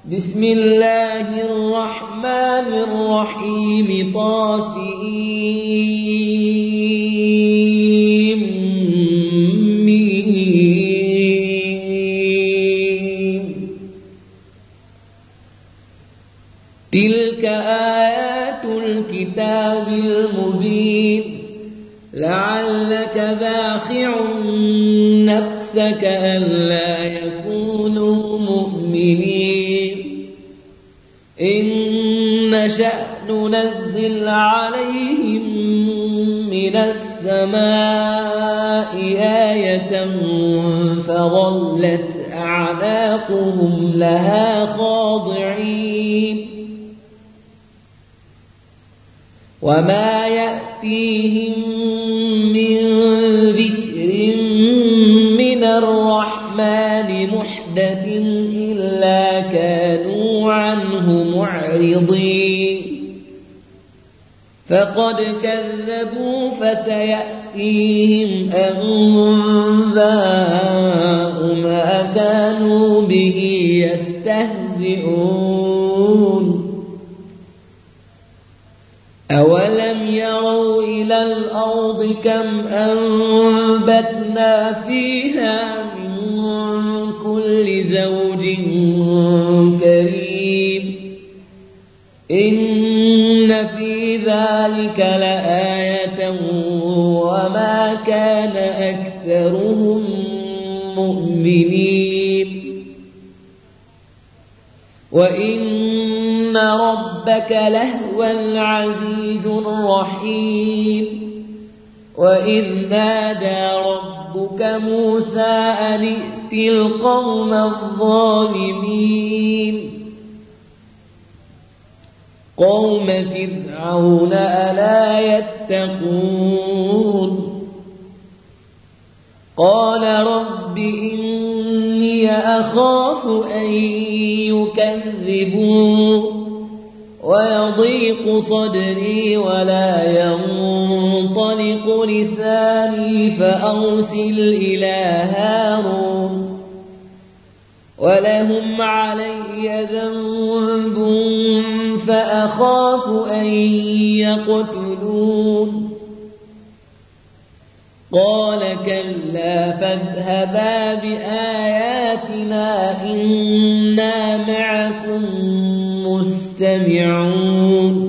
بسم الله الرحمن الرحيم طاسيم تلك آيات الكتاب المبين لعلك باخع نفسك ألا يكونوا مؤمنين إن نشأ ننزل عليهم من السماء آية فظلت أعناقهم لها خاضعين وما يأتيهم من ذكر من الرحمن محدث إلا كانوا عنه معرضين فقد كذبوا فسيأتيهم أنباء ما كانوا به يستهزئون أولم يروا إلى الأرض كم أنبتنا فيها من كل زوج كريم إن في ذلك لآية وما كان أكثرهم مؤمنين وإن ربك لهو العزيز الرحيم وإذ نادى ربك موسى أن ائت القوم الظالمين قوم فرعون ألا يتقون قال رب إني أخاف أن يكذبون ويضيق صدري ولا ينطلق لساني فأرسل إلى هارون ولهم علي ذنب فأخاف أن يقتلون قال كلا فاذهبا بآياتنا إنا معكم مستمعون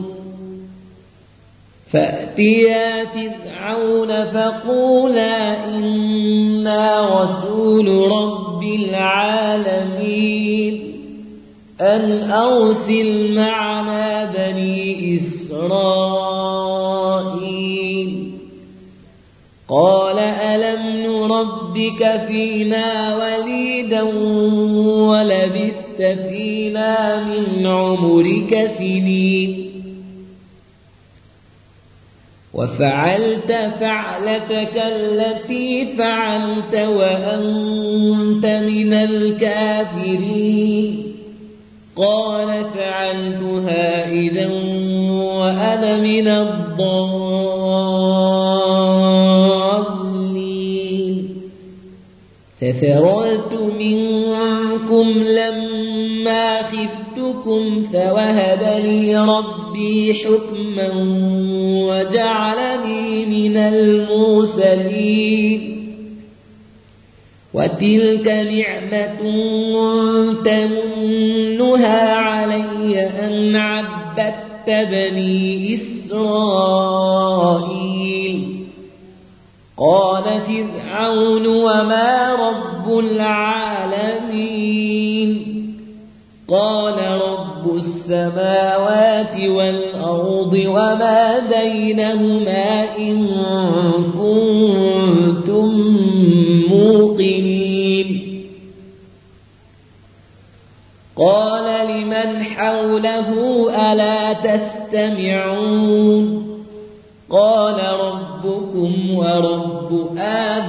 فأتيا فرعون فقولا إنا رسول رب العالمين أن أرسل معنا بني إسرائيل قال ألم نربك فينا وليدا ولبثت فينا من عمرك سنين وفعلت فعلتك التي فعلت وأنت من الكافرين قال فعلتها إذا وأنا من الضالين ففررت منكم لما خفتكم فوهب لي ربي حكما وجعلني من المرسلين وتلك نعمة تمنها علي أن عبدت بني إسرائيل قال فرعون وما رب العالمين قال رب السماوات والأرض وما بينهما إن كنتم موقنين قال لمن حوله ألا تستمعون قال ربكم ورب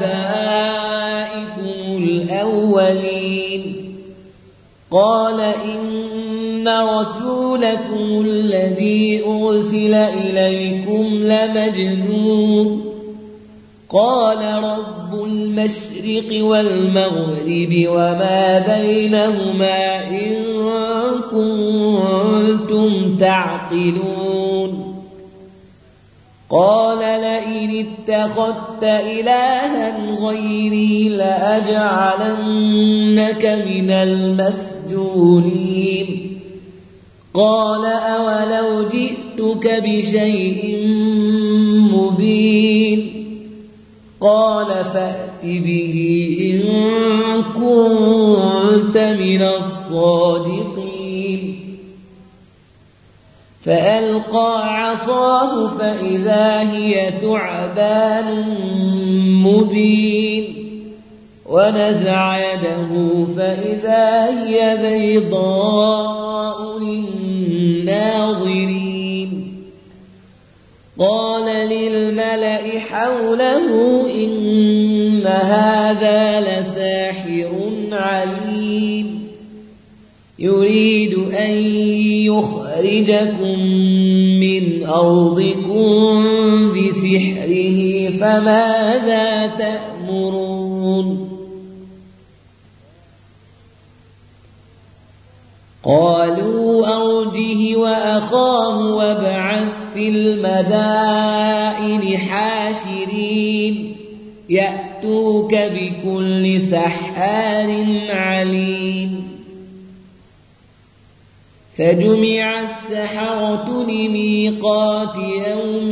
آبائكم الأولين قال إن رسولكم الذي أرسل إليكم لمجنون قال رب المشرق والمغرب وما بينهما إن كنتم تعقلون قال لئن اتخذت إلها غيري لأجعلنك من المسجونين قال أولو جئتك بشيء مبين قال فأت به إن كنت من الصادقين فألقى عصاه فإذا هي ثعبان مبين ونزع يده فإذا هي بيضاء للناظرين قال للملأ حوله إن هذا لساحر عليم يريد أن يخرجكم من أرضكم بسحره فماذا تأمرون قالوا أرجه وأخاه وابعث في المدائن حاشرين يأتوك بكل سحار عليم فجمع السحرة لميقات يوم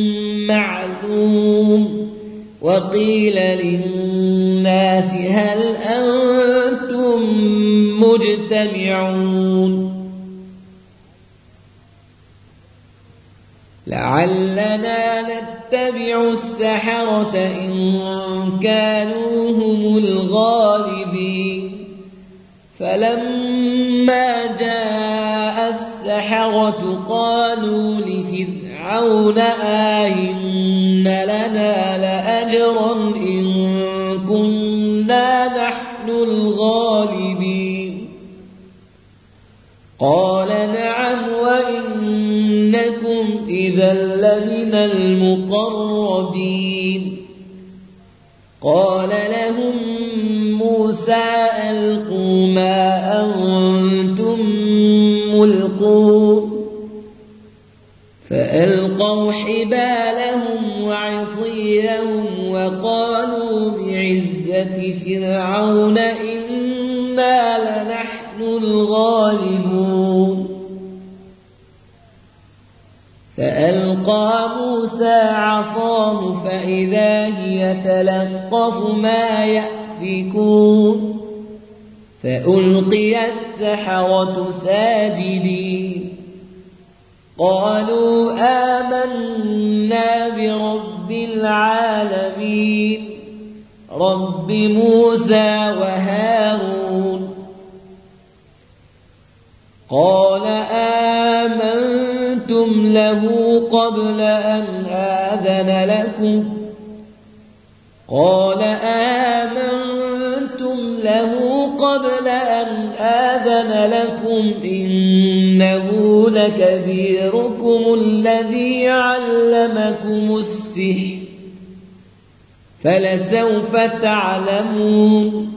معلوم وقيل للناس هل أنتم مجتمعون لعلنا نتبع السحرة إن كانوا هم الغالبين فلما جاء السحرة قالوا لفرعون آئن لنا لأجرا إن كنا نحن الغالبين قال نعم وإنكم إذا لمن المقربين قال لهم موسى ألقوا ما أنتم ملقون فألقوا حبالهم وعصيهم وقالوا بعزة فرعون إنا لنحن الغالبون فألقى موسى عصاه فإذا هي تلقف ما يأفكون فألقي السحرة ساجدين قالوا آمنا برب العالمين رب موسى وهارون قال آمنتم له قبل أن آذن لكم إنه لكبيركم الذي علمكم السحر فلسوف تعلمون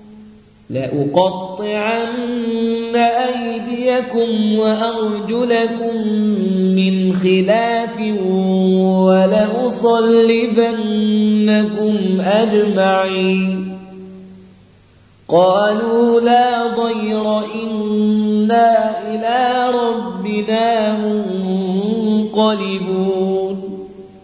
لأقطعن أيديكم وأرجلكم من خلاف ولأصلبنكم أجمعين قالوا لا ضير إنا إلى ربنا منقلبون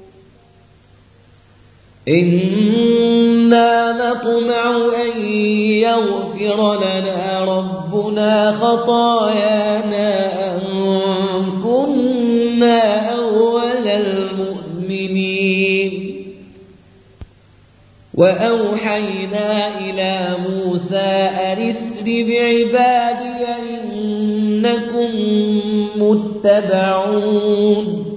إنا نطمع أن يغفر لنا ربنا خطايانا أن كنا أول المؤمنين وأوحينا إلى موسى أن اسر بعبادي إنكم متبعون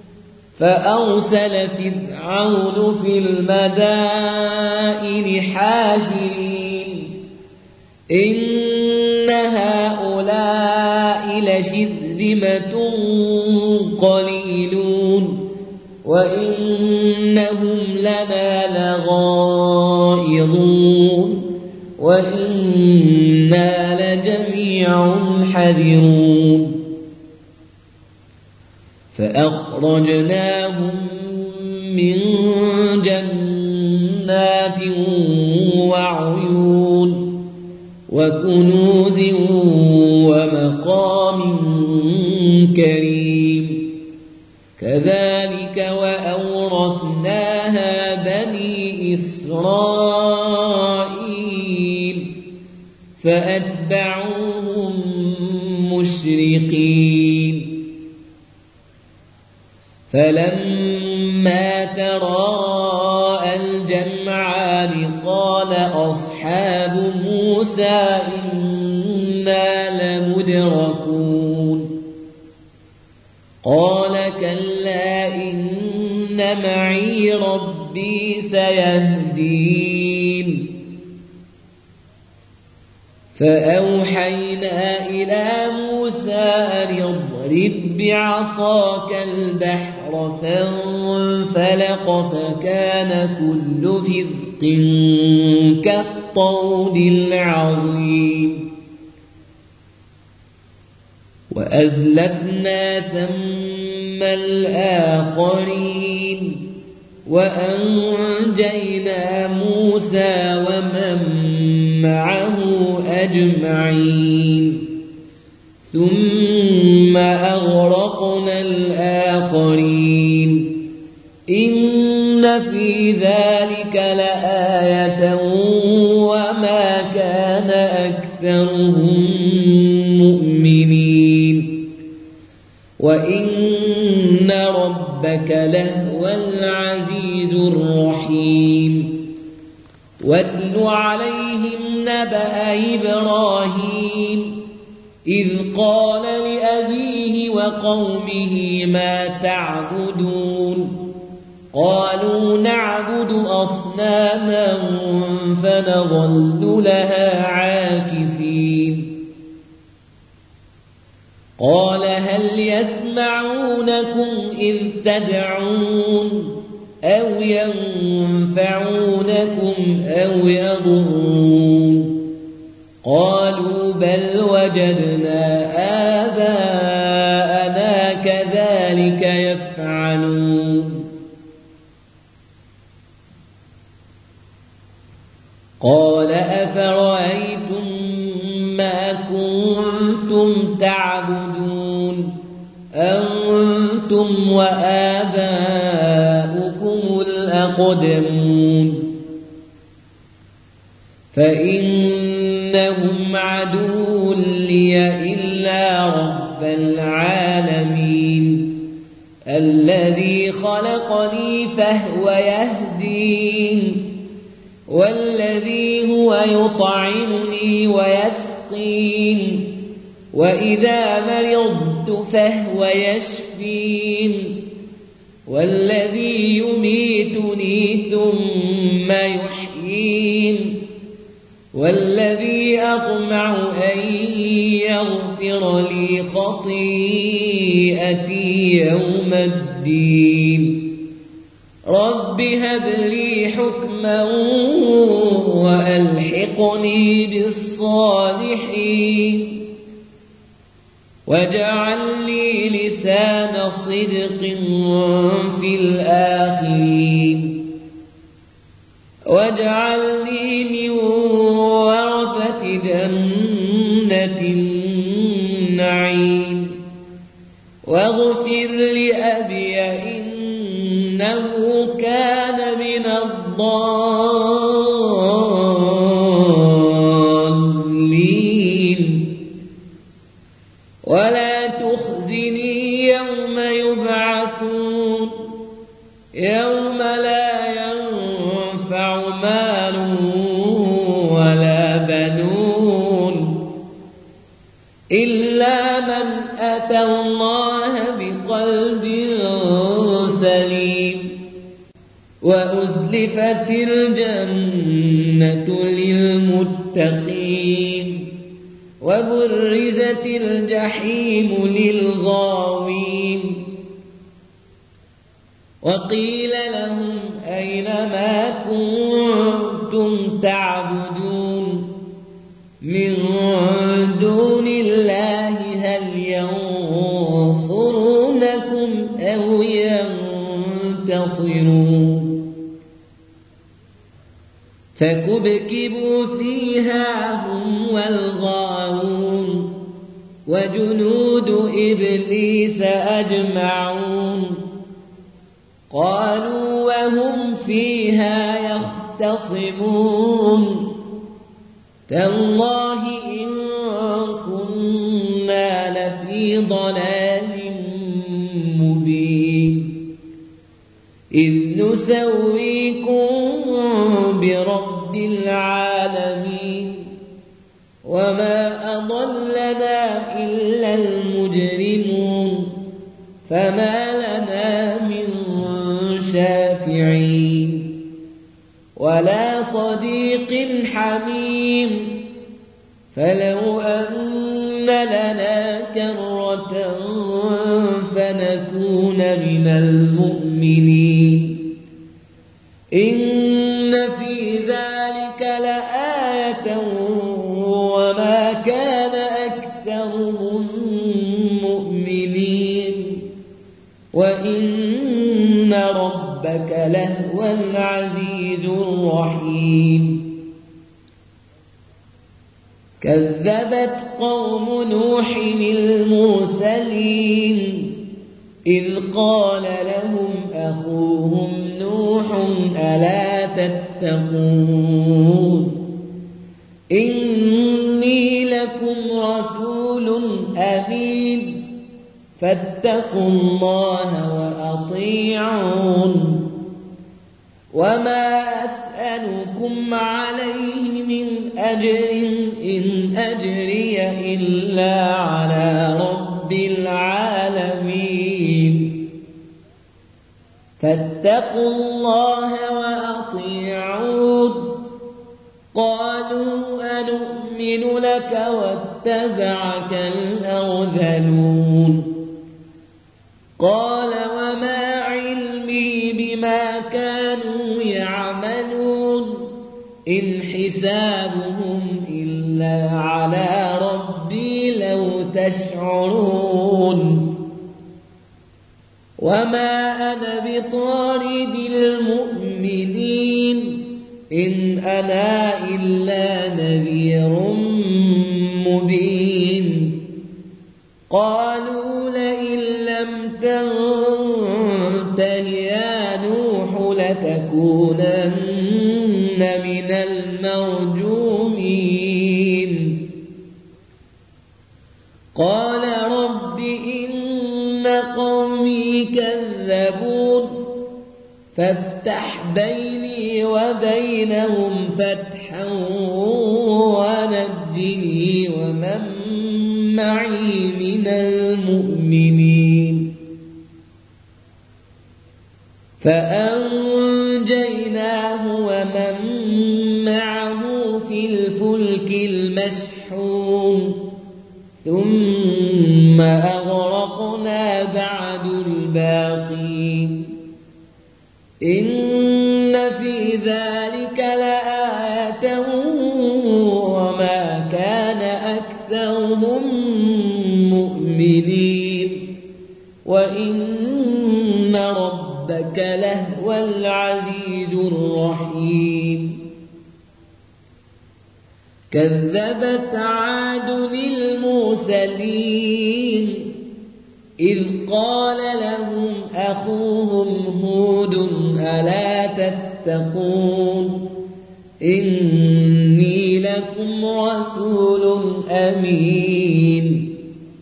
فأرسل فرعون في المدائن حاشرين إن هؤلاء لشرذمة قليلون وإنهم لنا لغائظون وإنا لجميع حذرون فأخرجناهم من جنات وعيون وكنوز ومقام كريم كذلك وأورثناها بني إسرائيل فأتبعوهم مشرقين فلما تراءى الجمعان قال أصحاب موسى إنا لمدركون قال كلا إن معي ربي سيهدين فأوحينا إلى موسى أن اضرب بعصاك البحر فانفلق فكان كل فرق كالطود العظيم وأزلفنا ثم الآخرين وأنجينا موسى ومن معه أجمعين ثم أغرقنا الآخرين إن في ذلك لآية وما كان أكثرهم مؤمنين وإن ربك لهو العزيز الرحيم واتل عليهم نبأ إبراهيم إذ قال لأبيه وقومه ما تعبدون قالوا نعبد أصناما فنظل لها عاكفين قال هل يسمعونكم إذ تدعون أو ينفعونكم أو يضرون قالوا بل وجدنا آباءنا كذلك يفعلون قال أفرأيتم ما كنتم تعبدون أنتم وآباؤكم الأقدمون فإنهم عدو لي إلا رب العالمين الذي خلقني فهو يهدين والذي هو يطعمني ويسقين وإذا مرضت فهو يشفين والذي يميتني ثم يحيين والذي أطمع أن يغفر لي خطيئتي يوم الدين رب هب لي حكما وألحقني بالصالحين واجعل لي لسان صدق في الآخرين واجعلني من ورثة جنة النعيم واغفر لأبي إنه كان من الضالين ولا تخزني يوم يبعثون يوم لا ينفع مال ولا بنون إلا من أتى الله بقلب سليم وأزلفت الجنة للمتقين وبرزت الجحيم للغاوين وقيل لهم أين ما كنتم تعبدون من دون الله هل ينصرونكم أو ينتصرون فكبكبوا فيها هم والغاوون وجنود إبليس أجمعون قالوا وهم فيها يختصمون تالله إن كنا لفي ضلال مبين إذ نسويكم برب العالمين وما أضلنا إلا المجرمون فما لنا من شافعين ولا صديق حميم فلو أن لنا كرة فنكون من المؤمنين إن في ذلك لآية وما كان أكثرهم مؤمنين وإن ربك لهو العزيز الرحيم كذبت قوم نوح المرسلين إذ قال لهم أخوهم نوح ألا تتقون إني لكم رسول أمين فاتقوا الله وأطيعون وما أسألكم عليه من أجر إن أجري إلا على رب العالمين فاتقوا الله وأطيعون قالوا أنؤمن لك واتبعك الأرذلون قال وما علمي بما كانوا يعملون إن حسابهم إلا على ربي لو تشعرون وما أنا بطارد المؤمنين إن أنا إلا نذير مبين قالوا لئن لم تنته يا نوح لتكونن من المرجومين قال رب إن قومي كذبون فافتح بيني وبينهم فتحا ونجني ومن معي من المؤمنين فأنجيناه ومن معه في الفلك المشحون ثم أغرقنا بعد الباقين إن في ذلك لآية وما كان أكثرهم مؤمنين وإن ربك لهو العزيز الرحيم كذبت عاد المرسلين إذ قال لهم أخوهم هود ألا تتقون إني لكم رسول أمين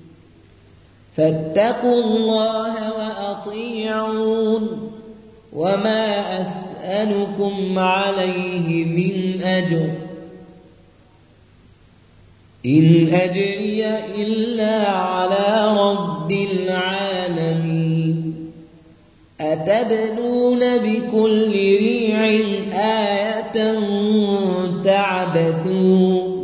فاتقوا الله وأطيعون وما أسألكم عليه من أجر إن أجري إلا على رب العالمين أتبنون بكل ريع آية تعبثون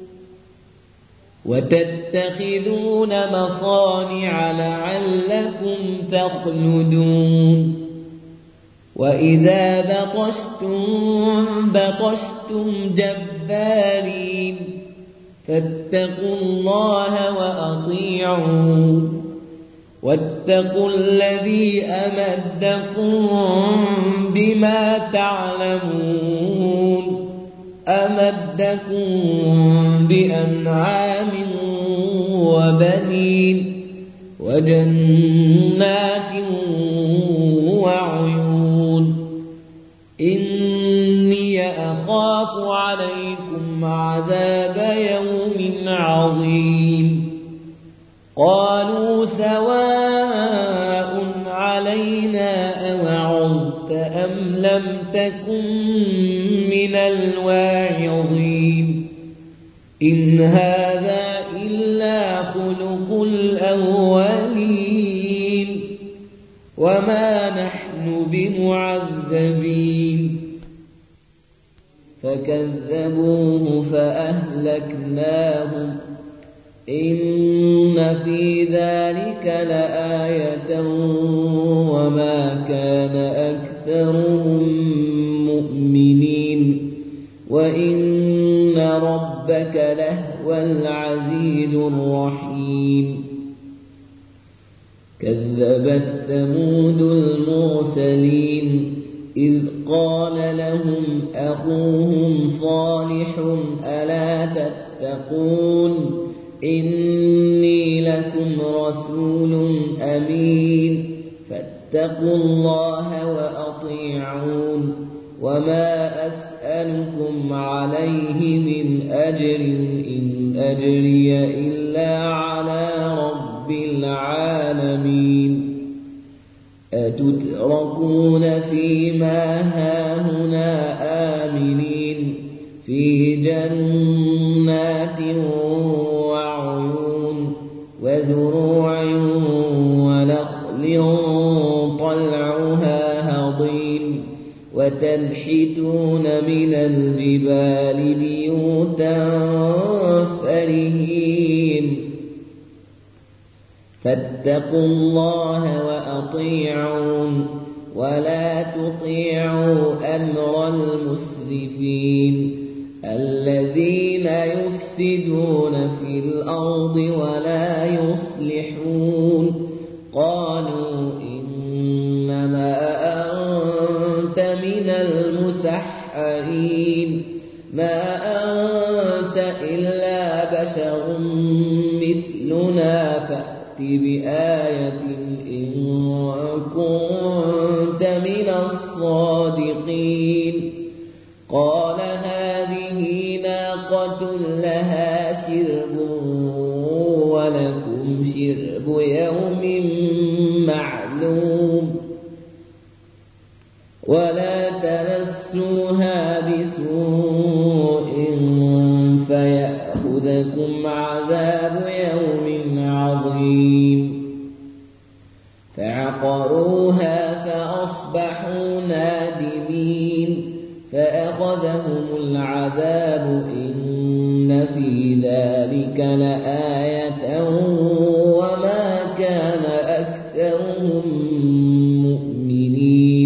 وتتخذون مصانع لعلكم تخلدون وإذا بطشتم بطشتم جبارين فاتقوا الله وأطيعون واتقوا الذي أمدكم بما تعلمون أمدكم بأنعام وبنين وجنات وعيون إني أخاف عليكم عذاب يوم عظيم قالوا سواء علينا أوعظت أم لم تكن من الواعظين إن هذا إلا خلق الأولين وما نحن بمعذبين فكذبوه فأهلكناهم إن في ذلك لآية وما كان أكثرهم مؤمنين وإن ربك لهو العزيز الرحيم كذبت ثمود المرسلين إذ قال لهم أخوهم صالح ألا تتقون إني لكم رسول أمين فاتقوا الله وأطيعون وما أسألكم عليه من أجر إن أجري إلا على رب العالمين أتتركون فيما هاهنا آمنين في جنات وعيون وزروع ونخل طلعها هضيم وتنحتون من الجبال بيوتا فرهين فاتقوا الله وأطيعون ولا تطيعوا أمر المسرفين الذين يفسدون في الأرض ولا يصلحون قالوا إنما أنت من المسحرين ما أنت إلا بشر مثلنا فأت بآية إن كنت من الصادقين قال هذه ناقة لها شرب ولكم شرب يوم معلوم ولا تمسوها بسوء فيأخذكم عذاب يوم عظيم فعقروها فأصبحوا نادمين فأخذهم العذاب إن في ذلك لآية وما كان أكثرهم مؤمنين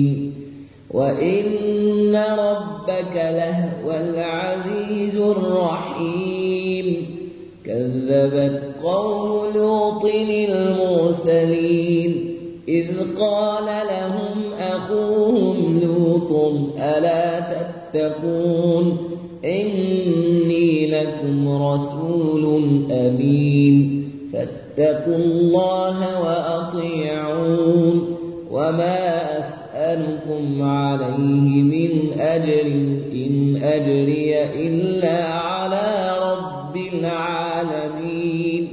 وإن ربك لهو العزيز الرحيم كذبت قوم لوط المرسلين إذ قال لهم أخوهم لوط ألا تتقون إني لكم رسول أمين فاتقوا الله وأطيعون وما أسألكم عليه من أجر إن أجري إلا على رب العالمين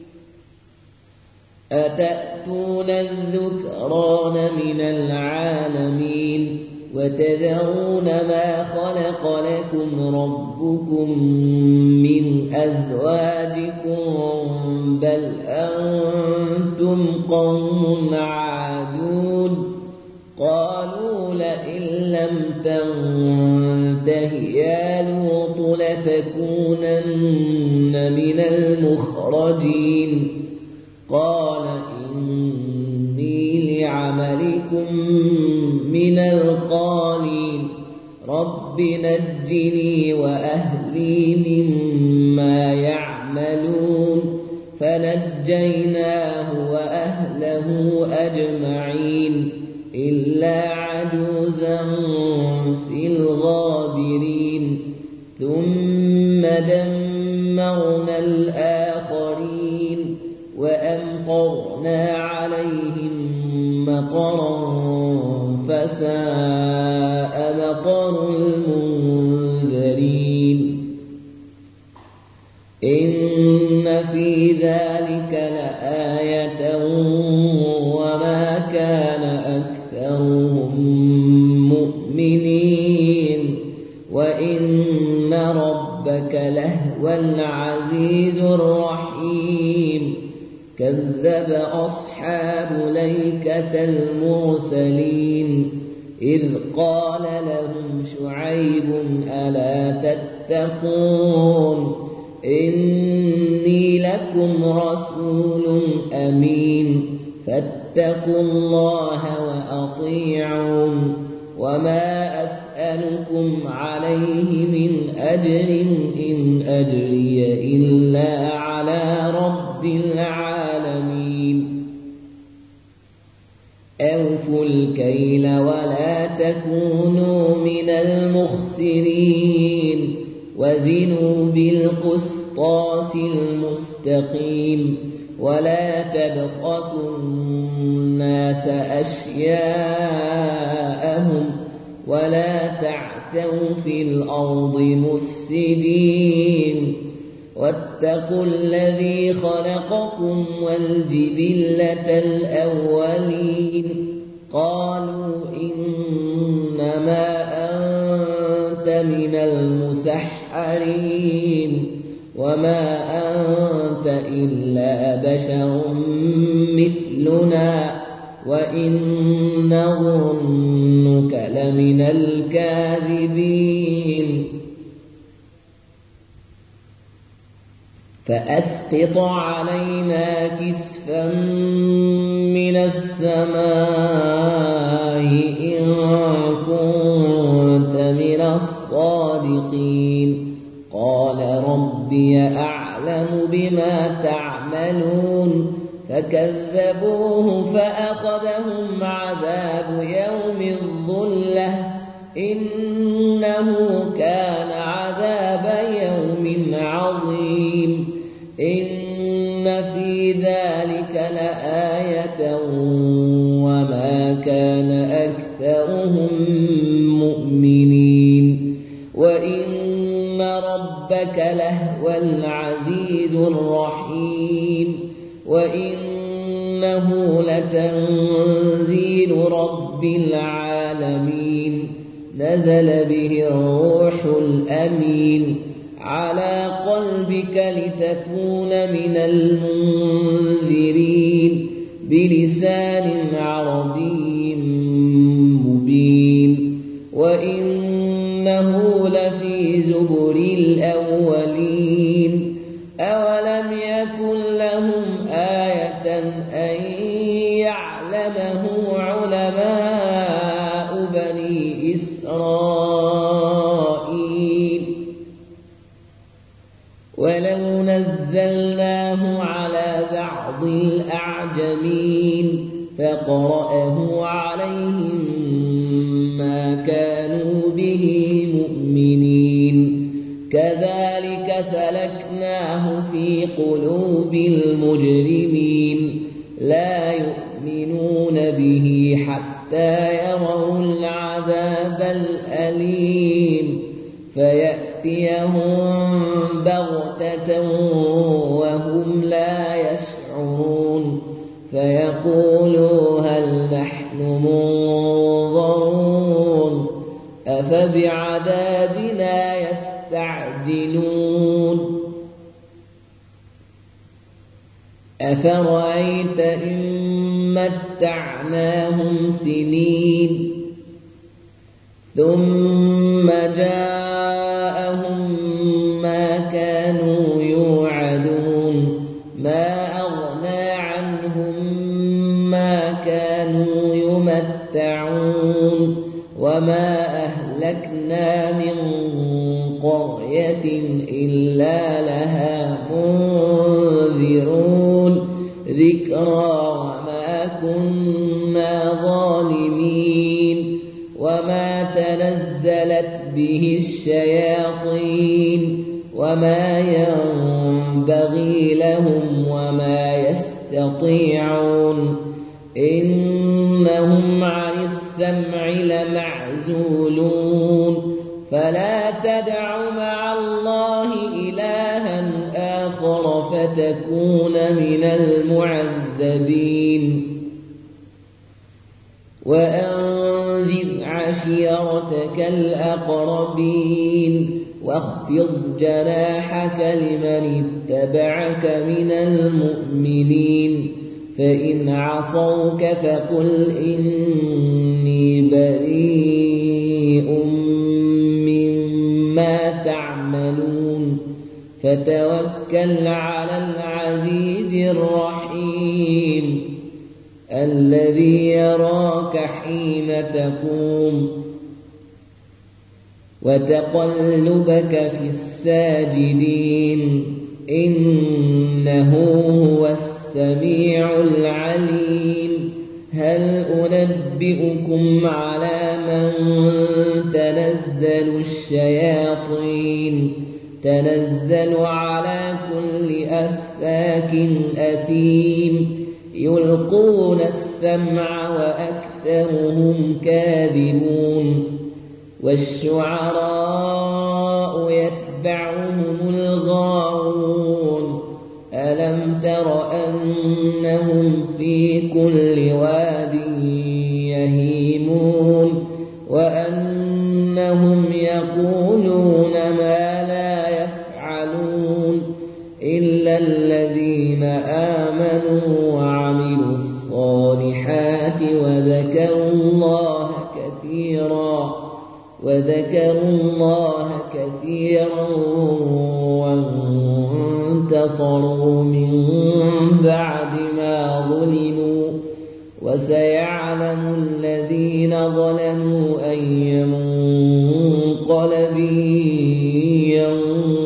أتأتون الذكران من العالمين وتذرون ما خلق لكم ربكم من أزواجكم بل أنتم قوم عادون قالوا لئن لم تنته يا لوط لتكونن من المخرجين قال إني لعملكم من القالين رب نجني وأهلي مما يعملون فنجيناه وأهله أجمعين إلا عجوزا في الغابرين ثم دمرنا الآخرين وأمطرنا عليهم مطرا فساء مطر المنذرين إن في ذلك لآية وما كان أكثرهم مؤمنين وإن ربك لهو العزيز الرحيم كذب أصحاب الأيكة المرسلين إذ قال لهم شعيب ألا تتقون إني لكم رسول أمين فاتقوا الله وأطيعون وما أسألكم عليه من أجر إن أجري إلا على رب العالمين أوفوا الكيل ولا تكونوا من المخسرين وزنوا بالقسطاس المستقيم ولا تبخسوا الناس أشياءهم ولا تعثوا في الأرض مفسدين واتقوا الذي خلقكم والجبلة الأولين قالوا إنما أنت من المسحرين وما أنت إلا بشر مثلنا وإن نظنك لمن الكاذبين فأسقط علينا كسفا من السماء إن كنت من الصادقين قال ربي أعلم بما تعملون فكذبوه فأخذهم عذاب يوم الظلة إنه كان عذاب يوم عظيم إن في ذلك لآية وما كان أكثرهم مؤمنين وإن ربك لهو العزيز الرحيم وإنه لتنزيل رب العالمين نزل به الروح الأمين على قلبك لتكون من المنذرين بلسان عربي مبين وإنه لفي زبر الأولين أولم يكن لهم آية أن يعلمه علماء بني إسرائيل ولو نزلناه على بعض الأعجمين فقرأه عليهم ما كانوا به مؤمنين كذلك سلكناه في قلوب المجرمين لا يؤمنون به حتى يروا العذاب الأليم فيأتيهم بغتة وهم لا يشعرون فيقولوا هل نحن منظرون أفبعذابنا يستعجلون أفرأيت إن متعناهم سنين ثم جاءهم ما كانوا يوعدون ما أغنى عنهم ما كانوا يمتعون وما أهلكنا من قرية إلا لها منذرون ذكرى وما كنا ظالمين وما تنزلت به الشياطين وما ينبغي لهم وما يستطيعون إنهم عن السمع لمعزولون فلا تدع مع الله إلها آخر فتكون من المعذبين وأنذر عشيرتك الأقربين واخفض جناحك لمن اتبعك من المؤمنين فإن عصوك فقل إني بريء مما تعملون فتوكل على العزيز الرحيم الذي يراك حين تقوم وتقلبك في الساجدين إنه هو السميع العليم هل أنبئكم على من تنزل الشياطين تنزل على كل أفاك أثيم يلقون السمع وأكثرهم كاذبون والشعراء يتبعهم الغاوون ألم تر أنهم في كل واد يهيمون وأنهم يقولون ما لا يفعلون إلا الذين آمنوا وعملوا الصالحات وذكروا الله كثيرا وانتصروا من بعد ما ظلموا وسيعلم الذين ظلموا أي منقلب ينقلبون